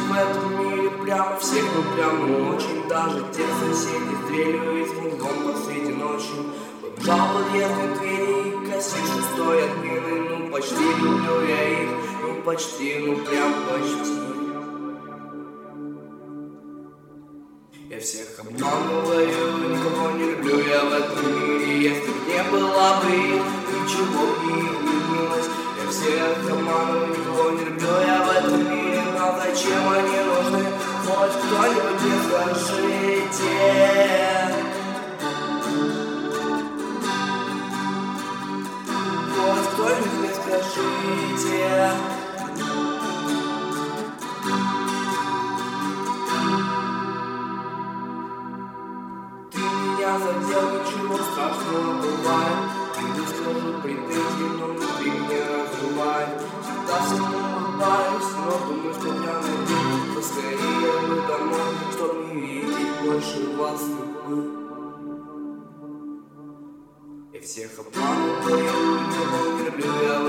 в этом мире прямо всех, ну прямо очень. Даже тех соседей стреляют в дом посреди ночи. Побежал подъезд медведей и косишь шестой отмены. Ну почти люблю я их, ну почти, ну прям почти. Я всех обманываю, никого не люблю я в этом мире. Если б не была бы их, ничего бы не изменилось. Я всех обманываю, никого не люблю я в этом мире. Но зачем они нужны? Хоть кто-нибудь мне скажите. Хоть кто-нибудь мне скажите. Я задел, ничего страшного бывает. Не скажу претензий, но внутри меня разрывает. Всегда всему улыбаюсь, но думаю, смотря на день, поскорее бы домой, чтоб не видеть больше вас любых. Я всех обманываю, никого не люблю я